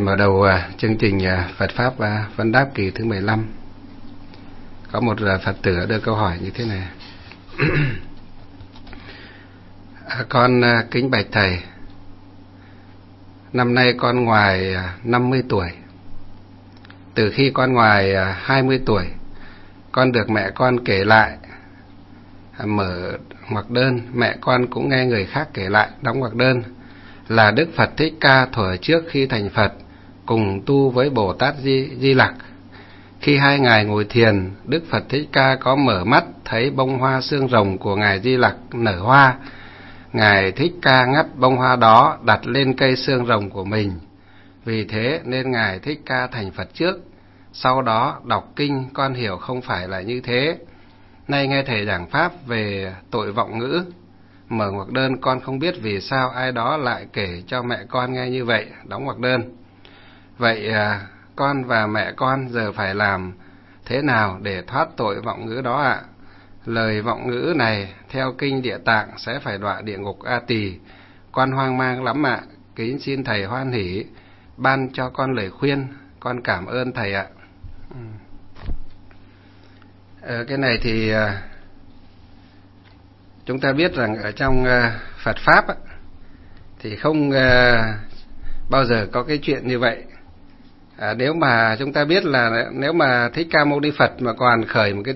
Mở đầu chương trình Phật Pháp vấn đáp kỳ thứ 15. Có một Phật tử đưa câu hỏi như thế này. Con kính bạch Thầy, năm nay con ngoài 50 tuổi. Từ khi con ngoài 20 tuổi, con được mẹ con kể lại, mở ngoặc đơn, mẹ con cũng nghe người khác kể lại, đóng ngoặc đơn, là Đức Phật Thích Ca thuở trước khi thành Phật cùng tu với Bồ Tát Di Lặc. Khi hai ngài ngồi thiền, Đức Phật Thích Ca có mở mắt thấy bông hoa xương rồng của ngài Di Lặc nở hoa. Ngài Thích Ca ngắt bông hoa đó đặt lên cây xương rồng của mình. Vì thế nên ngài Thích Ca thành Phật trước. Sau đó đọc kinh con hiểu không phải là như thế. Nay nghe thầy giảng pháp về tội vọng ngữ, mở ngoặc đơn, con không biết vì sao ai đó lại kể cho mẹ con nghe như vậy, đóng ngoặc đơn. Vậy con và mẹ con giờ phải làm thế nào để thoát tội vọng ngữ đó ạ? Lời vọng ngữ này theo kinh Địa Tạng sẽ phải đọa địa ngục A Tỳ. Con hoang mang lắm ạ. Kính xin thầy hoan hỷ ban cho con lời khuyên. Con cảm ơn thầy ạ. Cái này thì chúng ta biết rằng ở trong Phật Pháp thì không bao giờ có cái chuyện như vậy. Nếu mà chúng ta biết là nếu mà Thích Ca Mâu Ni Phật mà còn khởi một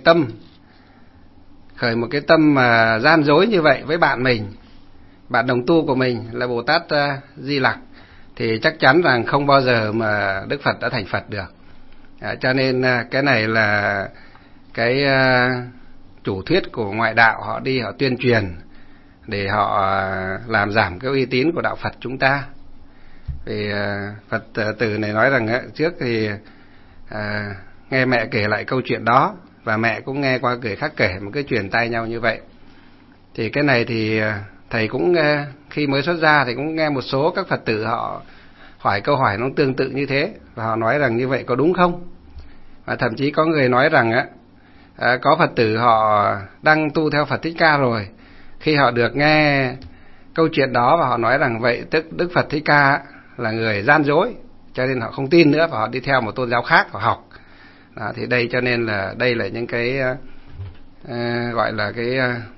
cái tâm mà gian dối như vậy với bạn mình, bạn đồng tu của mình là Bồ Tát Di Lặc, thì chắc chắn rằng không bao giờ mà Đức Phật đã thành Phật được. Cho nên cái này là cái chủ thuyết của ngoại đạo, họ đi họ tuyên truyền để họ làm giảm cái uy tín của đạo Phật chúng ta. Vì Phật tử này nói rằng trước thì nghe mẹ kể lại câu chuyện đó, và mẹ cũng nghe qua người khác kể, một cái truyền tai nhau như vậy. Thì cái này thì thầy cũng khi mới xuất gia thì cũng nghe một số các Phật tử họ hỏi câu hỏi nó tương tự như thế, và họ nói rằng như vậy có đúng không? Và thậm chí có người nói rằng có Phật tử họ đang tu theo Phật Thích Ca rồi, khi họ được nghe câu chuyện đó và họ nói rằng vậy tức Đức Phật Thích Ca là người gian dối, cho nên họ không tin nữa và họ đi theo một tôn giáo khác họ học. Đó, thì đây cho nên là đây là những cái gọi là cái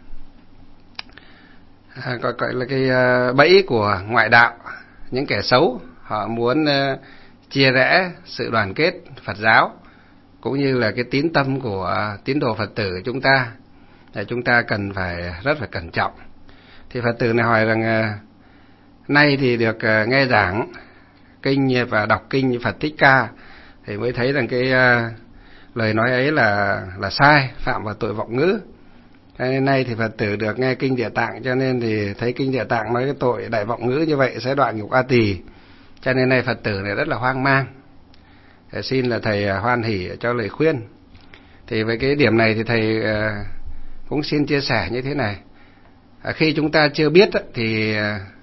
bẫy của ngoại đạo, những kẻ xấu, họ muốn chia rẽ sự đoàn kết Phật giáo cũng như là cái tín tâm của tín đồ Phật tử chúng ta. Chúng ta cần phải rất là cẩn trọng. Thì Phật tử này hỏi rằng nay thì được nghe giảng kinh và đọc kinh Phật Thích Ca thì mới thấy rằng cái lời nói ấy là sai, phạm vào tội vọng ngữ. Nay thì Phật tử được nghe kinh Địa Tạng, cho nên thì thấy kinh Địa Tạng nói cái tội đại vọng ngữ như vậy sẽ đọa ngục A Tỳ. Cho nên nay Phật tử này rất là hoang mang. Xin là thầy hoan hỷ cho lời khuyên. Thì với cái điểm này thì thầy cũng xin chia sẻ như thế này. Khi chúng ta chưa biết thì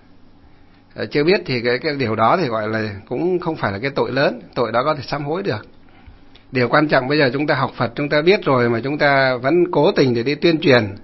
cái điều đó thì gọi là cũng không phải là cái tội lớn, tội đó có thể sám hối được. Điều quan trọng bây giờ chúng ta học Phật, chúng ta biết rồi mà chúng ta vẫn cố tình để đi tuyên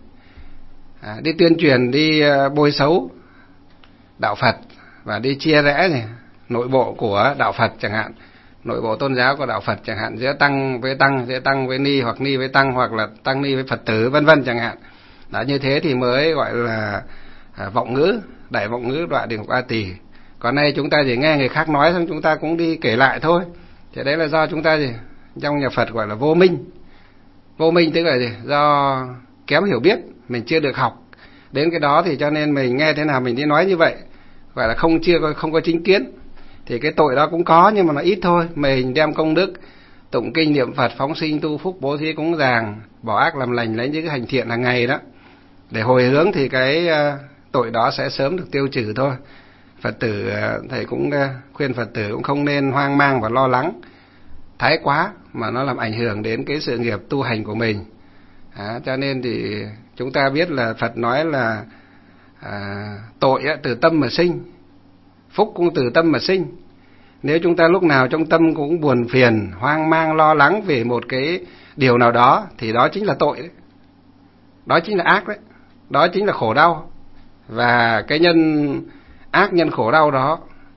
truyền, đi bôi xấu đạo Phật và đi chia rẽ này, nội bộ của đạo Phật chẳng hạn, nội bộ tôn giáo của đạo Phật chẳng hạn, giữa tăng với tăng, giữa tăng với ni, hoặc ni với tăng, hoặc là tăng ni với Phật tử, vân vân chẳng hạn. Đó, như thế thì mới gọi là vọng ngữ, đại vọng ngữ đọa địa ngục A Tỳ. Còn nay chúng ta chỉ nghe người khác nói xong chúng ta cũng đi kể lại thôi. Thì đấy là do chúng ta gì? Trong nhà Phật gọi là vô minh. Vô minh tức là gì? Do kém hiểu biết, mình chưa được học đến cái đó, thì cho nên mình nghe thế nào mình đi nói như vậy, gọi là không có chính kiến. Thì cái tội đó cũng có nhưng mà nó ít thôi. Mình đem công đức tụng kinh niệm Phật, phóng sinh tu phúc, bố thí cúng dường, bỏ ác làm lành, lấy những cái hành thiện hàng ngày đó để hồi hướng, thì cái tội đó sẽ sớm được tiêu trừ thôi. Phật tử, thầy cũng khuyên Phật tử cũng không nên hoang mang và lo lắng thái quá mà nó làm ảnh hưởng đến cái sự nghiệp tu hành của mình. Cho nên thì chúng ta biết là Phật nói là tội từ tâm mà sinh, phúc cũng từ tâm mà sinh. Nếu chúng ta lúc nào trong tâm cũng buồn phiền, hoang mang, lo lắng về một cái điều nào đó thì đó chính là tội đấy. Đó chính là ác đấy. Đó chính là khổ đau. Và cái nhân ác, nhân khổ đau đó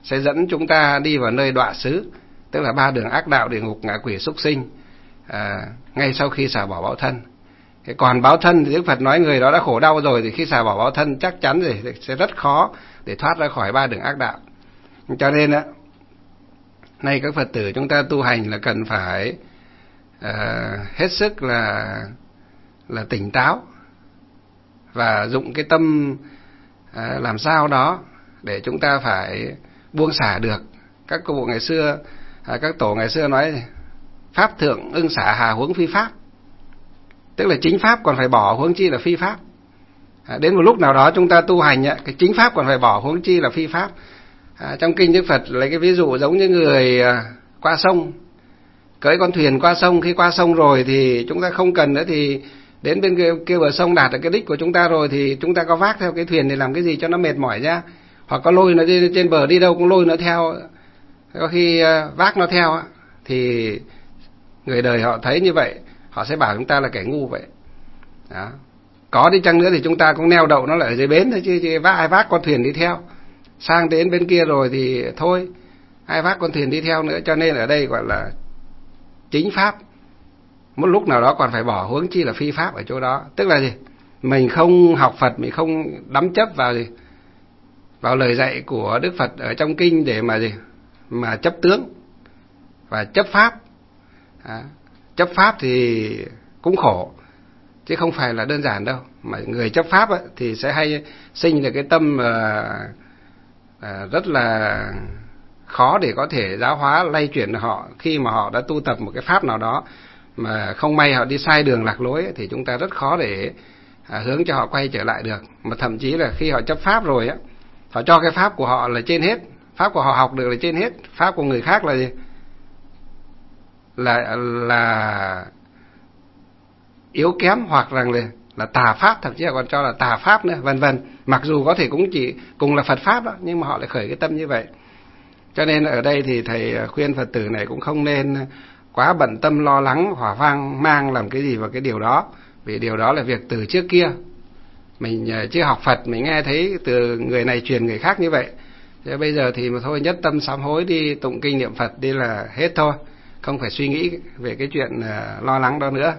sẽ dẫn chúng ta đi vào nơi đọa xứ, tức là 3 đường ác đạo, địa ngục, ngạ quỷ, súc sinh, ngay sau khi xả bỏ báo thân. Còn báo thân thì Đức Phật nói người đó đã khổ đau rồi, thì khi xả bỏ báo thân chắc chắn rồi sẽ rất khó để thoát ra khỏi 3 đường ác đạo. Cho nên á, nay các Phật tử chúng ta tu hành là cần phải hết sức là tỉnh táo và dụng cái tâm làm sao đó để chúng ta phải buông xả được. Các cô bộ ngày xưa, các tổ ngày xưa nói pháp thượng ưng xả hà huống phi pháp, tức là chính pháp còn phải bỏ, huống chi là phi pháp. Đến một lúc nào đó chúng ta tu hành cái chính pháp còn phải bỏ, huống chi là phi pháp. Trong kinh Đức Phật lấy cái ví dụ giống như người qua sông, cưỡi con thuyền qua sông. Khi qua sông rồi thì chúng ta không cần nữa, thì đến bên kia bờ sông đạt được cái đích của chúng ta rồi, thì chúng ta có vác theo cái thuyền để làm cái gì cho nó mệt mỏi ra, hoặc có lôi nó trên bờ đi đâu cũng lôi nó theo, có khi vác nó theo. Thì người đời họ thấy như vậy, họ sẽ bảo chúng ta là kẻ ngu vậy. Đó. Có đi chăng nữa thì chúng ta cũng neo đậu nó lại ở dưới bến thôi, chứ ai vác con thuyền đi theo. Sang đến bên kia rồi thì thôi, ai vác con thuyền đi theo nữa. Cho nên ở đây gọi là chính pháp một lúc nào đó còn phải bỏ, huống chi là phi pháp ở chỗ đó. Tức là gì? Mình không học Phật, mình không đắm chấp vào gì, vào lời dạy của Đức Phật ở trong kinh để mà gì, mà chấp tướng và chấp pháp. Chấp pháp thì cũng khổ, chứ không phải là đơn giản đâu. Mà người chấp pháp thì sẽ hay sinh được cái tâm rất là khó để có thể giáo hóa, lay chuyển họ. Khi mà họ đã tu tập một cái pháp nào đó mà không may họ đi sai đường lạc lối thì chúng ta rất khó để hướng cho họ quay trở lại được. Mà thậm chí là khi họ chấp pháp rồi họ cho cái pháp của họ là trên hết, pháp của họ học được là trên hết, pháp của người khác là gì, là yếu kém, hoặc rằng là tà pháp, thậm chí là còn cho là tà pháp nữa, vân vân. Mặc dù có thể cũng chỉ cùng là Phật pháp đó, nhưng mà họ lại khởi cái tâm như vậy. Cho nên ở đây thì thầy khuyên Phật tử này cũng không nên quá bận tâm lo lắng, hỏa vang mang làm cái gì vào cái điều đó, vì điều đó là việc từ trước kia. Mình chưa học Phật, mình nghe thấy từ người này truyền người khác như vậy. Thế bây giờ thì mà thôi, nhất tâm sám hối đi tụng kinh niệm Phật đi là hết thôi, không phải suy nghĩ về cái chuyện lo lắng đó nữa.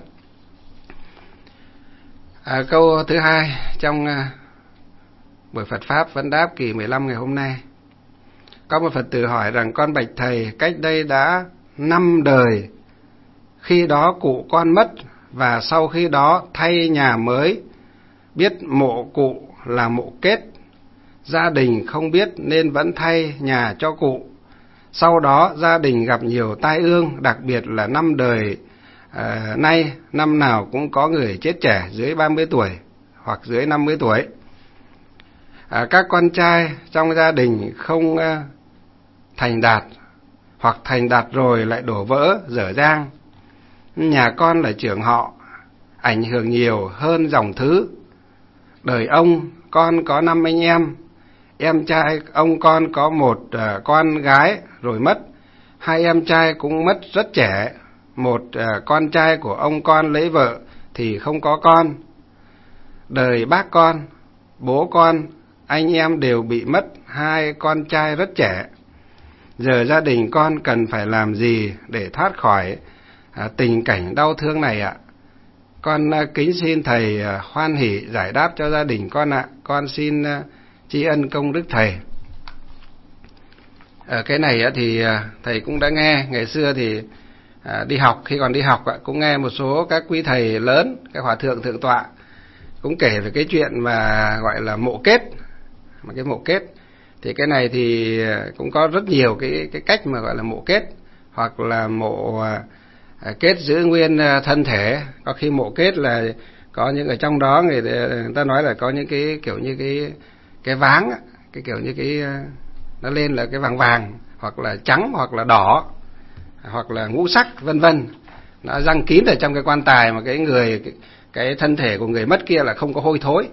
Câu thứ 2 trong buổi Phật Pháp vấn đáp kỳ 15 ngày hôm nay. Có một Phật tử hỏi rằng: con bạch thầy, cách đây đã 5 đời, khi đó cụ con mất và sau khi đó thay nhà mới, biết mộ cụ là mộ kết, gia đình không biết nên vẫn thay nhà cho cụ. Sau đó gia đình gặp nhiều tai ương, đặc biệt là 5 đời nay năm nào cũng có người chết trẻ dưới 30 tuổi hoặc dưới 50 tuổi. Các con trai trong gia đình không thành đạt, hoặc thành đạt rồi lại đổ vỡ, dở dang. Nhà con là trưởng họ, ảnh hưởng nhiều hơn dòng thứ. Đời ông, con có 5 anh em trai ông con có 1 con gái rồi mất. 2 em trai cũng mất rất trẻ. 1 con trai của ông con lấy vợ thì không có con. Đời bác con, bố con, anh em đều bị mất 2 con trai rất trẻ. Giờ gia đình con cần phải làm gì để thoát khỏi tình cảnh đau thương này ạ? Con kính xin thầy hoan hỷ giải đáp cho gia đình con ạ. Con xin tri ân công đức thầy. Cái này thì thầy cũng đã nghe. Ngày xưa thì đi học, khi còn đi học cũng nghe một số các quý thầy lớn, các hòa thượng thượng tọa cũng kể về cái chuyện mà gọi là mộ kết. Mà cái mộ kết thì cái này thì cũng có rất nhiều cái cách mà gọi là mộ kết, hoặc là mộ kết giữ nguyên thân thể. Có khi mộ kết là có những ở trong đó người ta nói là có những cái kiểu như cái váng, cái kiểu như cái nó lên là cái vàng vàng, hoặc là trắng, hoặc là đỏ, hoặc là ngũ sắc, vân vân. Nó răng kín ở trong cái quan tài, mà cái thân thể của người mất kia là không có hôi thối,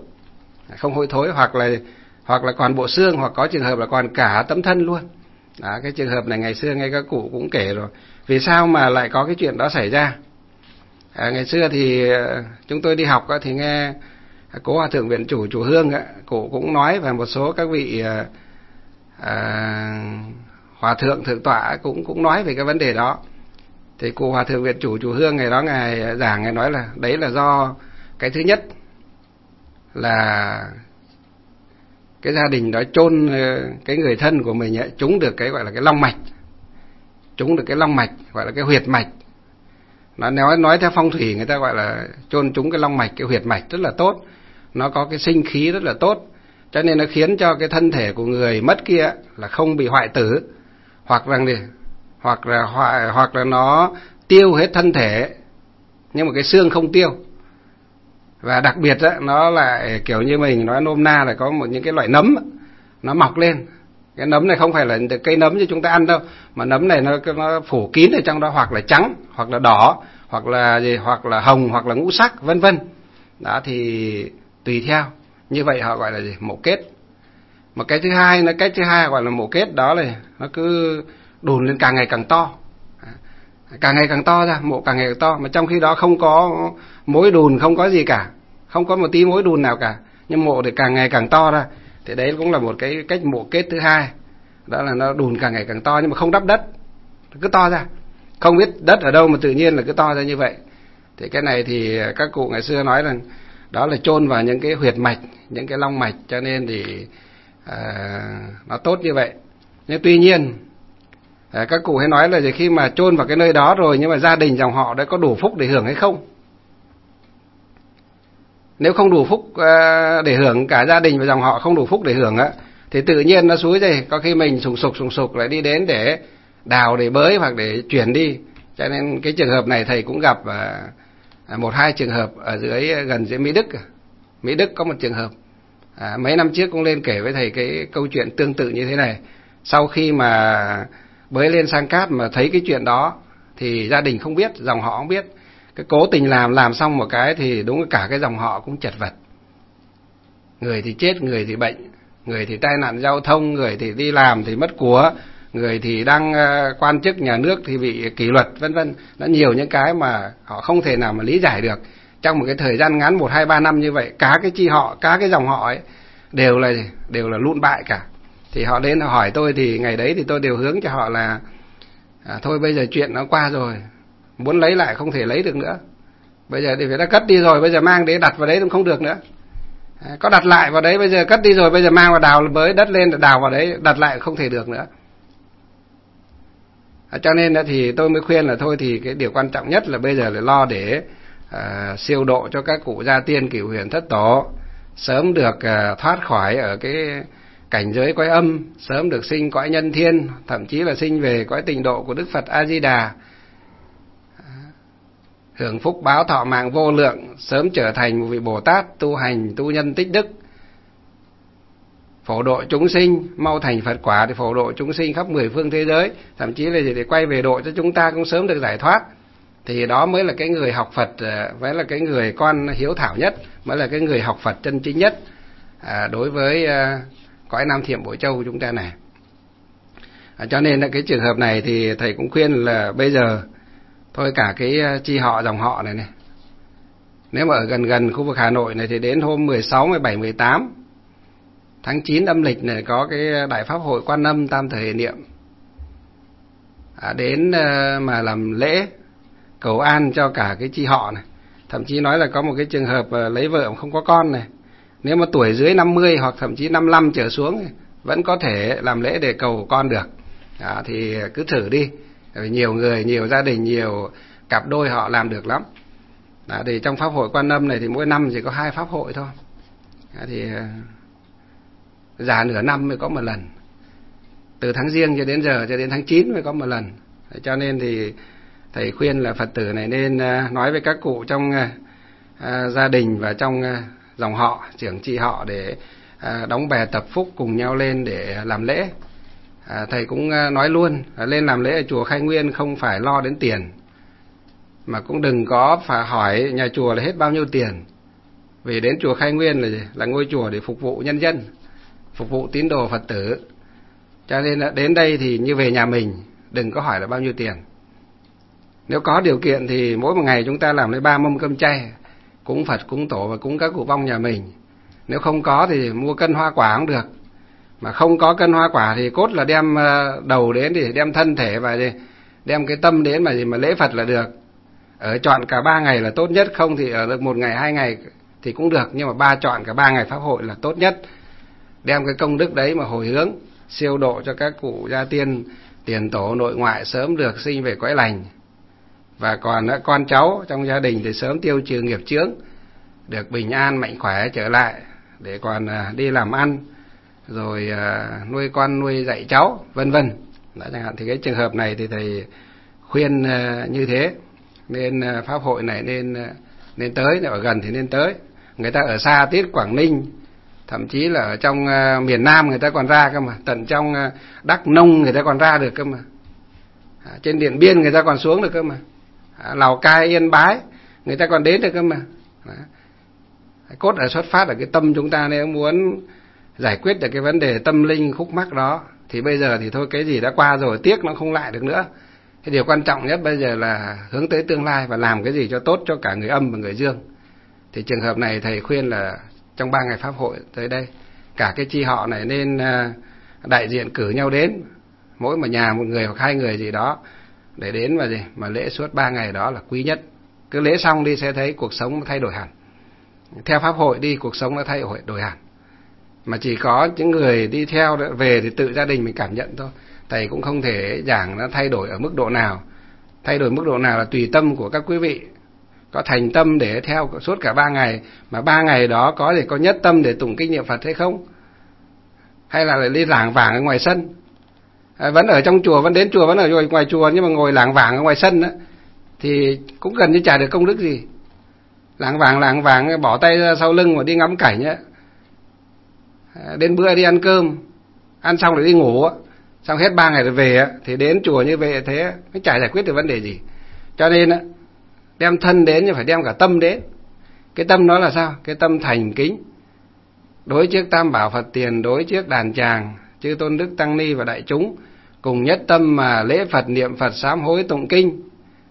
hoặc là còn bộ xương, hoặc có trường hợp là còn cả tấm thân luôn. Đó, cái trường hợp này ngày xưa ngay các cụ cũng kể rồi. Vì sao mà lại có cái chuyện đó xảy ra? Ngày xưa thì chúng tôi đi học thì nghe cố hòa thượng viện chủ chùa Hương, cụ cũng nói, và một số các vị Hòa thượng thượng tọa cũng nói về cái vấn đề đó. Thì cụ Hòa thượng Việt Chủ Chùa Hương ngày đó ngài giảng, ngài nói là đấy là do cái thứ nhất là cái gia đình đó chôn cái người thân của mình ấy, trúng được cái gọi là cái long mạch, trúng được cái long mạch gọi là cái huyệt mạch. Nếu nói theo phong thủy người ta gọi là chôn trúng cái long mạch, cái huyệt mạch rất là tốt, nó có cái sinh khí rất là tốt, cho nên nó khiến cho cái thân thể của người mất kia là không bị hoại tử, hoặc là nó tiêu hết thân thể nhưng mà cái xương không tiêu. Và đặc biệt đó, nó lại kiểu như mình nói nôm na là có những cái loại nấm nó mọc lên. Cái nấm này không phải là cây nấm như chúng ta ăn đâu, mà nấm này nó phủ kín ở trong đó, hoặc là trắng, hoặc là đỏ, hoặc là hồng, hoặc là ngũ sắc, vân vân. Đó thì tùy theo. Như vậy họ gọi là gì? Mộ kết. Một cái thứ hai, gọi là mộ kết, đó là nó cứ đùn lên càng ngày càng to. Càng ngày càng to ra, mộ càng ngày càng to, mà trong khi đó không có mối đùn, không có gì cả, không có một tí mối đùn nào cả, nhưng mộ thì càng ngày càng to ra. Thì đấy cũng là một cái cách mộ kết thứ hai, đó là nó đùn càng ngày càng to nhưng mà không đắp đất, cứ to ra, không biết đất ở đâu mà tự nhiên là cứ to ra như vậy. Thì cái này thì các cụ ngày xưa nói rằng đó là chôn vào những cái huyệt mạch, những cái long mạch, cho nên thì nó tốt như vậy. Nhưng tuy nhiên các cụ hay nói là khi mà chôn vào cái nơi đó rồi, nhưng mà gia đình dòng họ đã có đủ phúc để hưởng hay không? Nếu không đủ phúc để hưởng, cả gia đình và dòng họ không đủ phúc để hưởng á, thì tự nhiên nó xúi rồi, có khi mình sùng sục lại đi đến để đào, để bới hoặc để chuyển đi. Cho nên cái trường hợp này thầy cũng gặp một hai trường hợp ở gần dưới Mỹ Đức. Mỹ Đức có một trường hợp mấy năm trước cũng lên kể với thầy cái câu chuyện tương tự như thế này. Sau khi mà bới lên sang cát mà thấy cái chuyện đó thì gia đình không biết, dòng họ không biết. Cái cố tình làm xong một cái thì đúng là cả cái dòng họ cũng chật vật. Người thì chết, người thì bệnh, người thì tai nạn giao thông, người thì đi làm thì mất của, người thì đang quan chức nhà nước thì bị kỷ luật, vân vân. Nó nhiều những cái mà họ không thể nào mà lý giải được. Trong một cái thời gian ngắn 1, 2, 3 năm như vậy, cả cái chi họ, cả cái dòng họ ấy đều là lụn bại cả. Thì họ đến hỏi tôi, thì ngày đấy thì tôi đều hướng cho họ là thôi bây giờ chuyện nó qua rồi, muốn lấy lại không thể lấy được nữa. Bây giờ thì phải đã cất đi rồi, bây giờ mang để đặt vào đấy cũng không được nữa. Có đặt lại vào đấy, bây giờ cất đi rồi, bây giờ mang vào đào bới đất lên đào vào đấy, đặt lại không thể được nữa. Cho nên thì tôi mới khuyên là thôi thì cái điều quan trọng nhất là bây giờ là lo để siêu độ cho các cụ gia tiên cửu huyền thất tổ sớm được thoát khỏi ở cái cảnh giới cõi âm, sớm được sinh cõi nhân thiên, thậm chí là sinh về cõi tịnh độ của Đức Phật A Di Đà, hưởng phúc báo thọ mạng vô lượng, sớm trở thành một vị Bồ Tát tu hành tu nhân tích đức, phổ độ chúng sinh, mau thành Phật quả để phổ độ chúng sinh khắp 10 phương thế giới, thậm chí là để quay về độ cho chúng ta cũng sớm được giải thoát. Thì đó mới là cái người học Phật, mới là cái người con hiếu thảo nhất, mới là cái người học Phật chân chính nhất đối với cõi Nam Thiểm Bội Châu của chúng ta này. Cho nên là cái trường hợp này thì thầy cũng khuyên là bây giờ thôi cả cái chi họ dòng họ này, nếu mà ở gần khu vực Hà Nội này thì đến hôm 16, 17, 18 tháng 9 âm lịch này có cái Đại Pháp hội Quan Âm Tam Thời Hệ Niệm, đến mà làm lễ cầu an cho cả cái chi họ này. Thậm chí nói là có một cái trường hợp lấy vợ không có con này, nếu mà tuổi dưới 50 hoặc thậm chí 55 trở xuống vẫn có thể làm lễ để cầu con được. Đó, thì cứ thử đi. Nhiều người, nhiều gia đình, nhiều cặp đôi họ làm được lắm. Đó, thì trong Pháp hội Quan Âm này thì mỗi năm chỉ có 2 pháp hội thôi. Đó, thì già nửa năm mới có một lần. Từ tháng Giêng cho đến giờ, cho đến tháng 9 mới có một lần. Cho nên thì thầy khuyên là Phật tử này nên nói với các cụ trong gia đình và trong dòng họ, trưởng chi họ để đóng bè tập phúc cùng nhau lên để làm lễ. Thầy cũng nói luôn, lên làm lễ ở chùa Khai Nguyên không phải lo đến tiền, mà cũng đừng có phải hỏi nhà chùa là hết bao nhiêu tiền. Vì đến chùa Khai Nguyên là ngôi chùa để phục vụ nhân dân, phục vụ tín đồ Phật tử. Cho nên đến đây thì như về nhà mình, đừng có hỏi là bao nhiêu tiền. Nếu có điều kiện thì mỗi một ngày chúng ta làm lấy 3 mâm cơm chay, cúng Phật, cúng Tổ và cúng các cụ vong nhà mình. Nếu không có thì mua cân hoa quả cũng được, Mà không có cân hoa quả thì cốt là đem đầu đến, thì đem thân thể và đem cái tâm đến mà lễ Phật là được. Ở chọn cả 3 ngày là tốt nhất, không thì ở được 1 ngày 2 ngày thì cũng được, nhưng mà chọn cả 3 ngày pháp hội là tốt nhất. Đem cái công đức đấy mà hồi hướng siêu độ cho các cụ gia tiên, tiền tổ nội ngoại sớm được sinh về cõi lành. Và còn con cháu trong gia đình thì sớm tiêu trừ nghiệp chướng, được bình an mạnh khỏe trở lại để còn đi làm ăn, rồi nuôi con nuôi dạy cháu, vân vân. Chẳng hạn thì cái trường hợp này thì thầy khuyên như thế, nên pháp hội này nên tới, nếu ở gần thì nên tới. Người ta ở xa tít Quảng Ninh, thậm chí là ở trong miền Nam người ta còn ra cơ mà, tận trong Đắk Nông người ta còn ra được cơ mà, trên Điện Biên người ta còn xuống được cơ mà, Lào Cai, Yên Bái người ta còn đến được cơ mà. Cốt là xuất phát ở cái tâm chúng ta, nếu muốn giải quyết được cái vấn đề tâm linh khúc mắc đó thì bây giờ thì thôi, cái gì đã qua rồi tiếc nó không lại được nữa. Cái điều quan trọng nhất bây giờ là hướng tới tương lai và làm cái gì cho tốt cho cả người âm và người dương. Thì trường hợp này thầy khuyên là trong 3 ngày pháp hội tới đây, cả cái chi họ này nên đại diện cử nhau đến, mỗi một nhà 1 người hoặc 2 người gì đó, để đến mà lễ suốt 3 ngày đó là quý nhất. Cứ lễ xong đi sẽ thấy cuộc sống thay đổi hẳn. Theo pháp hội đi, cuộc sống nó thay đổi hẳn. Mà chỉ có những người đi theo về thì tự gia đình mình cảm nhận thôi. Thầy cũng không thể giảng nó thay đổi ở mức độ nào. Thay đổi mức độ nào là tùy tâm của các quý vị. Có thành tâm để theo suốt cả 3 ngày, mà 3 ngày đó có thể có nhất tâm để tụng kinh niệm Phật hay không? Hay là đi lảng vảng ở ngoài sân? Vẫn ở trong chùa, vẫn đến chùa, vẫn ở ngoài chùa, nhưng mà ngồi lảng vảng ở ngoài sân đó, thì cũng gần như chả được công đức gì. Lảng vảng bỏ tay ra sau lưng mà đi ngắm cảnh á, đến bữa đi ăn cơm, ăn xong rồi đi ngủ á, xong hết 3 ngày rồi về á, thì đến chùa như vậy thế nó chả giải quyết được vấn đề gì. Cho nên á, đem thân đến nhưng phải đem cả tâm đến. Cái tâm đó là sao? Cái tâm thành kính đối trước Tam Bảo Phật Tiền, đối trước đàn tràng chư tôn đức tăng ni và đại chúng, cùng nhất tâm mà lễ Phật, niệm Phật, sám hối, tụng kinh.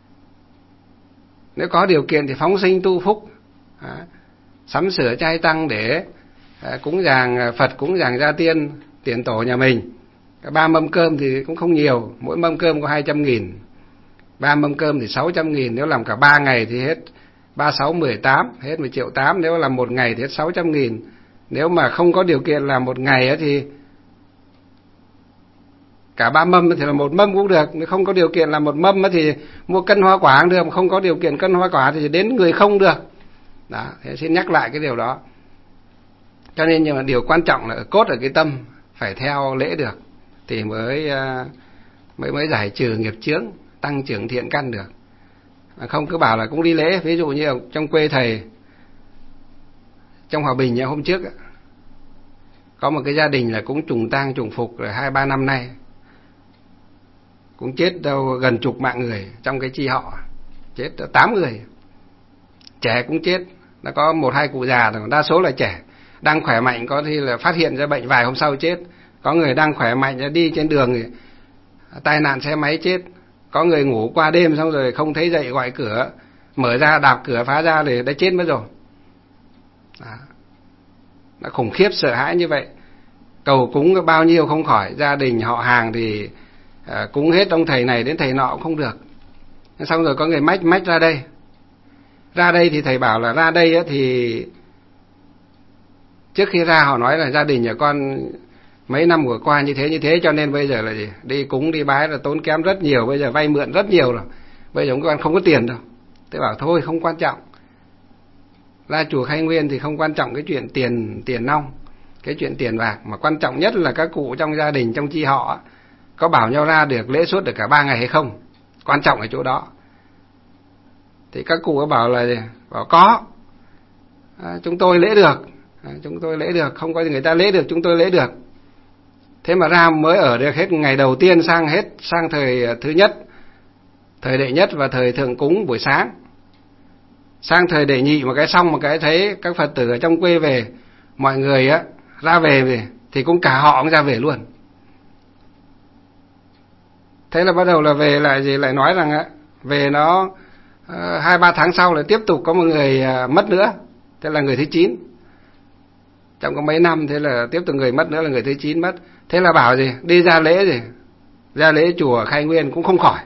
Nếu có điều kiện thì phóng sinh tu phúc, sắm sửa trai tăng để cúng dường Phật, cúng dường gia tiên, tiền tổ nhà mình. 3 mâm cơm thì cũng không nhiều, mỗi mâm cơm có 200.000, 3 mâm cơm thì 600.000. Nếu làm cả 3 ngày thì hết 3, 6, 18, hết 10,8 triệu. Nếu làm 1 ngày thì hết 600.000. Nếu mà không có điều kiện làm 1 ngày thì cả 3 mâm thì là 1 mâm cũng được. Nếu không có điều kiện làm 1 mâm thì mua cân hoa quả cũng được, mà không có điều kiện cân hoa quả thì đến người không được. Đó, thế xin nhắc lại cái điều đó. Cho nên nhưng mà điều quan trọng là cốt ở cái tâm, phải theo lễ được thì mới giải trừ nghiệp chướng, tăng trưởng thiện căn được. Không cứ bảo là cũng đi lễ. Ví dụ như ở trong quê thầy, trong Hòa Bình hôm trước có một cái gia đình là cũng trùng tang trùng phục rồi 2-3 năm nay, cũng chết đâu gần chục mạng người trong cái chi họ, chết 8 người, trẻ cũng chết. Nó có 1-2 cụ già rồi, đa số là trẻ, đang khỏe mạnh có khi là phát hiện ra bệnh vài hôm sau chết. Có người đang khỏe mạnh đi trên đường thì tai nạn xe máy chết. Có người ngủ qua đêm xong rồi không thấy dậy gọi cửa, mở ra đạp cửa phá ra thì đã chết mất rồi. Đó. Nó khủng khiếp sợ hãi như vậy. Cầu cúng bao nhiêu không khỏi, gia đình họ hàng thì cúng hết ông thầy này đến thầy nọ cũng không được. Xong rồi có người mách ra đây. Ra đây thì thầy bảo là ra đây thì trước khi ra họ nói là gia đình nhà con mấy năm vừa qua như thế cho nên bây giờ là gì? Đi cúng đi bái là tốn kém rất nhiều, bây giờ vay mượn rất nhiều rồi, bây giờ con không có tiền đâu. Thế bảo thôi không quan trọng, ra chùa Khai Nguyên thì không quan trọng cái chuyện tiền nong, cái chuyện tiền bạc, mà quan trọng nhất là các cụ trong gia đình, trong chi họ có bảo nhau ra được lễ suốt được cả 3 ngày hay không. Quan trọng ở chỗ đó. Thì các cụ có bảo là bảo có, chúng tôi lễ được, chúng tôi lễ được, không có người ta lễ được, chúng tôi lễ được. Thế mà ra mới ở được hết ngày đầu tiên sang thời thứ nhất, thời đệ nhất và thời thượng cúng buổi sáng. Sang thời đệ nhị một cái xong một cái thấy các Phật tử ở trong quê về, mọi người ra về thì cũng cả họ cũng ra về luôn. Thế là bắt đầu là về lại nói rằng về nó 2-3 tháng sau lại tiếp tục có một người mất nữa, thế là người thứ 9. trong có mấy năm, thế là tiếp tục người mất nữa là người thứ 9 mất. Thế là bảo gì, đi ra lễ gì, ra lễ chùa Khai Nguyên cũng không khỏi.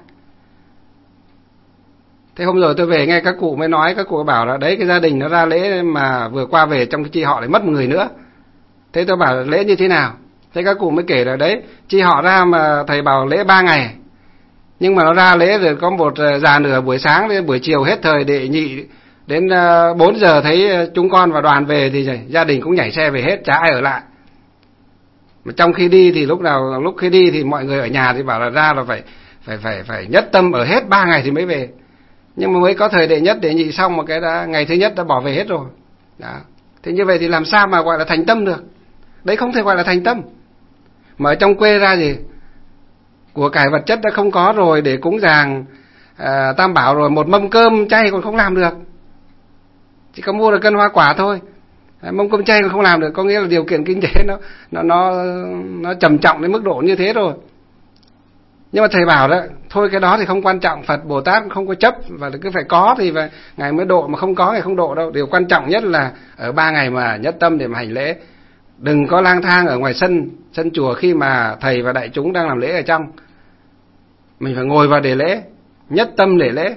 Thế hôm rồi tôi về nghe các cụ mới nói, các cụ bảo là đấy, cái gia đình nó ra lễ mà vừa qua về trong cái chi họ lại mất một người nữa. Thế tôi bảo là lễ như thế nào? Thế các cụ mới kể là đấy, chi họ ra mà thầy bảo lễ 3 ngày, nhưng mà nó ra lễ rồi có một già nửa buổi sáng đến buổi chiều hết thời đệ nhị, đến 4 giờ thấy chúng con và đoàn về thì gia đình cũng nhảy xe về hết, chả ai ở lại. Mà trong khi đi thì lúc khi đi thì mọi người ở nhà thì bảo là ra là phải nhất tâm ở hết 3 ngày thì mới về. Nhưng mà mới có thời đệ nhất đệ nhị xong một cái đã ngày thứ nhất đã bỏ về hết rồi. Đó. Thế như vậy thì làm sao mà gọi là thành tâm được? Đấy không thể gọi là thành tâm. Mà ở trong quê ra gì, của cải vật chất đã không có rồi, để cúng dường tam bảo rồi, một mâm cơm chay còn không làm được, chỉ có mua được cân hoa quả thôi. Mâm cơm chay còn không làm được, có nghĩa là điều kiện kinh tế nó trầm trọng đến mức độ như thế rồi. Nhưng mà thầy bảo đó, thôi cái đó thì không quan trọng, Phật Bồ Tát không có chấp, và cứ phải có thì ngài mới độ, mà không có ngài không độ đâu. Điều quan trọng nhất là ở 3 ngày mà nhất tâm để mà hành lễ. Đừng có lang thang ở ngoài sân chùa khi mà thầy và đại chúng đang làm lễ ở trong. Mình phải ngồi vào để lễ, nhất tâm để lễ.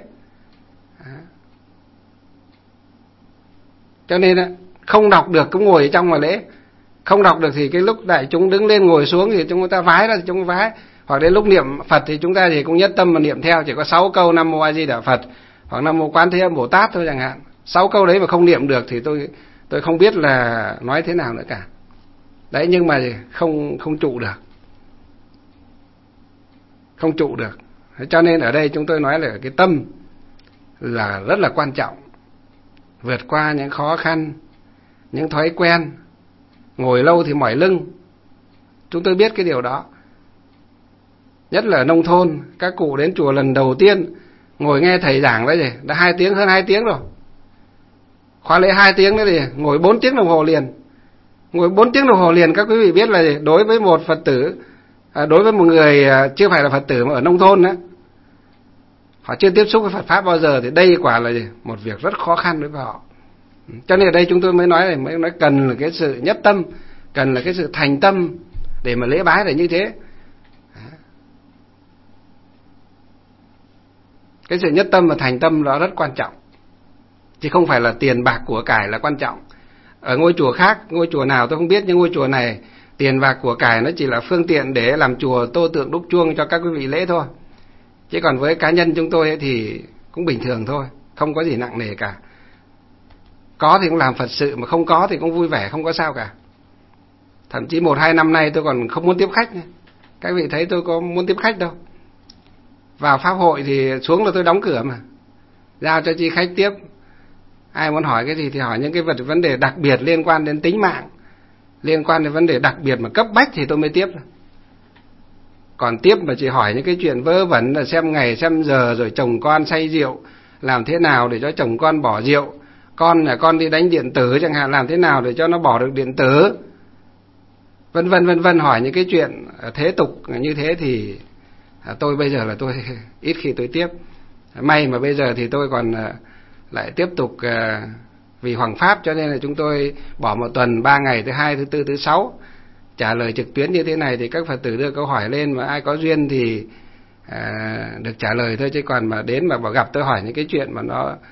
Cho nên không đọc được cũng ngồi ở trong mà lễ. Không đọc được thì cái lúc đại chúng đứng lên ngồi xuống thì chúng ta vái ra thì chúng ta vái. Hoặc đến lúc niệm Phật thì chúng ta thì cũng nhất tâm mà niệm theo, chỉ có 6 câu Nam Mô A Di Đà Phật hoặc Nam Mô Quán Thế Âm Bồ Tát thôi chẳng hạn. 6 câu đấy mà không niệm được thì tôi không biết là nói thế nào nữa cả. Đấy, nhưng mà không trụ được. Không trụ được. Cho nên ở đây chúng tôi nói là cái tâm là rất là quan trọng. Vượt qua những khó khăn, những thói quen, ngồi lâu thì mỏi lưng. Chúng tôi biết cái điều đó. Nhất là ở nông thôn, các cụ đến chùa lần đầu tiên ngồi nghe thầy giảng đấy gì, đã 2 tiếng, hơn 2 tiếng rồi. Khóa lễ 2 tiếng nữa thì ngồi 4 tiếng đồng hồ liền. Ngồi 4 tiếng đồng hồ liền, các quý vị biết là gì? Đối với một Phật tử, đối với một người chưa phải là Phật tử mà ở nông thôn đó, họ chưa tiếp xúc với Phật Pháp bao giờ, thì đây quả là gì? Một việc rất khó khăn đối với họ. Cho nên ở đây chúng tôi mới nói cần là cái sự nhất tâm, cần là cái sự thành tâm để mà lễ bái là như thế. Cái sự nhất tâm và thành tâm đó rất quan trọng, chứ không phải là tiền bạc của cải là quan trọng. Ở ngôi chùa khác, ngôi chùa nào tôi không biết, nhưng ngôi chùa này tiền bạc của cải nó chỉ là phương tiện để làm chùa tô tượng đúc chuông cho các quý vị lễ thôi. Chứ còn với cá nhân chúng tôi ấy thì cũng bình thường thôi, không có gì nặng nề cả. Có thì cũng làm Phật sự, mà không có thì cũng vui vẻ, không có sao cả. Thậm chí 1-2 năm nay tôi còn không muốn tiếp khách. Các vị thấy tôi có muốn tiếp khách đâu. Vào pháp hội thì xuống là tôi đóng cửa mà, giao cho chi khách tiếp. Ai muốn hỏi cái gì thì hỏi những cái vấn đề đặc biệt liên quan đến tính mạng, liên quan đến vấn đề đặc biệt mà cấp bách thì tôi mới tiếp. Còn tiếp mà chỉ hỏi những cái chuyện vớ vẩn là xem ngày xem giờ, rồi chồng con say rượu làm thế nào để cho chồng con bỏ rượu, con đi đánh điện tử chẳng hạn, làm thế nào để cho nó bỏ được điện tử, vân vân, hỏi những cái chuyện thế tục như thế thì tôi bây giờ là tôi ít khi tôi tiếp. May mà bây giờ thì tôi còn lại tiếp tục vì Hoàng Pháp, cho nên là chúng tôi bỏ một tuần 3 ngày, thứ Hai, thứ Tư, thứ Sáu trả lời trực tuyến như thế này, thì các Phật tử đưa câu hỏi lên, mà ai có duyên thì được trả lời thôi. Chứ còn mà đến mà gặp tôi hỏi những cái chuyện mà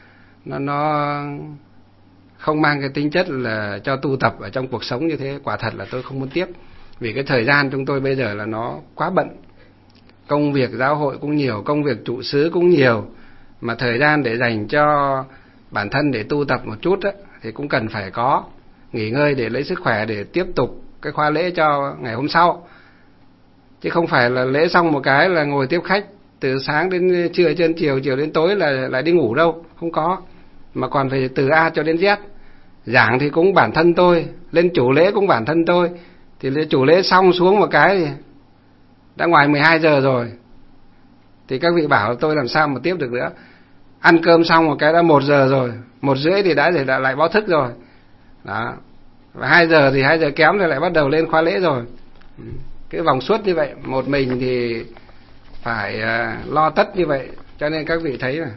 nó không mang cái tính chất là cho tu tập ở trong cuộc sống như thế, quả thật là tôi không muốn tiếp. Vì cái thời gian chúng tôi bây giờ là nó quá bận, công việc giáo hội cũng nhiều, công việc trụ xứ cũng nhiều, mà thời gian để dành cho bản thân để tu tập một chút á, thì cũng cần phải có nghỉ ngơi để lấy sức khỏe để tiếp tục cái khóa lễ cho ngày hôm sau. Chứ không phải là lễ xong một cái là ngồi tiếp khách từ sáng đến trưa, trên chiều đến tối là lại đi ngủ đâu, không có. Mà còn phải từ A cho đến Z. Giảng thì cũng bản thân tôi, lên chủ lễ cũng bản thân tôi, thì chủ lễ xong xuống một cái thì đã ngoài 12 giờ rồi, thì các vị bảo tôi làm sao mà tiếp được nữa. Ăn cơm xong một cái đã 1 giờ rồi, 1:30 thì đã lại báo thức rồi đó. Và 2 giờ thì 2 giờ kém thì lại bắt đầu lên khóa lễ rồi. Cái vòng suốt như vậy, một mình thì phải lo tất như vậy. Cho nên các vị thấy là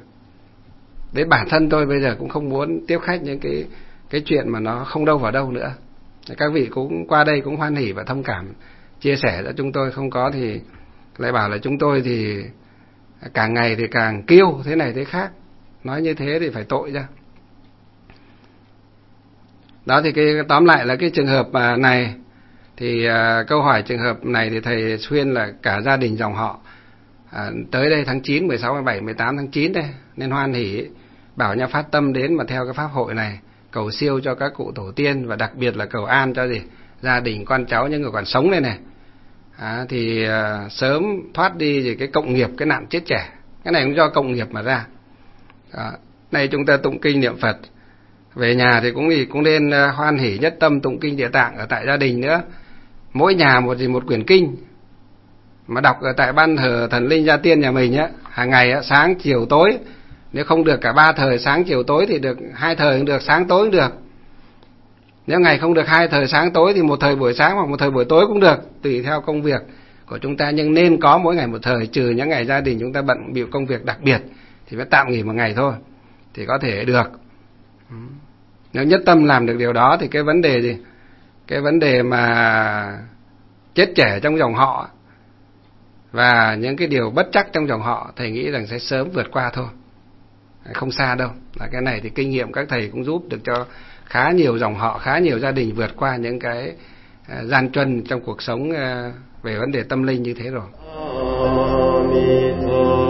đến bản thân tôi bây giờ cũng không muốn tiếp khách những cái chuyện mà nó không đâu vào đâu nữa. Các vị cũng qua đây cũng hoan hỉ và thông cảm chia sẻ cho chúng tôi, không có thì lại bảo là chúng tôi thì càng ngày thì càng kiêu thế này thế khác. Nói như thế thì phải tội ra. Đó thì cái tóm lại là cái trường hợp này thì câu hỏi trường hợp này thì thầy khuyên là cả gia đình dòng họ tới đây tháng 9, 16, 17, 18 tháng 9 đây nên hoan hỉ bảo nhau phát tâm đến mà theo cái pháp hội này, cầu siêu cho các cụ tổ tiên và đặc biệt là cầu an cho gì gia đình con cháu những người còn sống đây này. Thì sớm thoát đi thì cái cộng nghiệp, cái nạn chết trẻ, cái này cũng do cộng nghiệp mà ra. Này chúng ta tụng kinh niệm Phật về nhà thì cũng nên hoan hỉ nhất tâm tụng kinh Địa Tạng ở tại gia đình nữa. Mỗi nhà một quyển kinh mà đọc ở tại ban thờ thần linh gia tiên nhà mình á, hàng ngày á, sáng chiều tối. Nếu không được cả 3 thời sáng chiều tối thì được 2 thời cũng được, sáng tối cũng được. Nếu ngày không được 2 thời sáng tối thì 1 thời buổi sáng hoặc 1 thời buổi tối cũng được, tùy theo công việc của chúng ta, nhưng nên có mỗi ngày 1 thời, trừ những ngày gia đình chúng ta bận bịu công việc đặc biệt thì mới tạm nghỉ 1 ngày thôi thì có thể được. Nếu nhất tâm làm được điều đó thì cái vấn đề gì? Cái vấn đề mà chết trẻ trong dòng họ và những cái điều bất trắc trong dòng họ, thầy nghĩ rằng sẽ sớm vượt qua thôi, không xa đâu. Là cái này thì kinh nghiệm các thầy cũng giúp được cho khá nhiều dòng họ, khá nhiều gia đình vượt qua những cái gian truân trong cuộc sống về vấn đề tâm linh như thế rồi.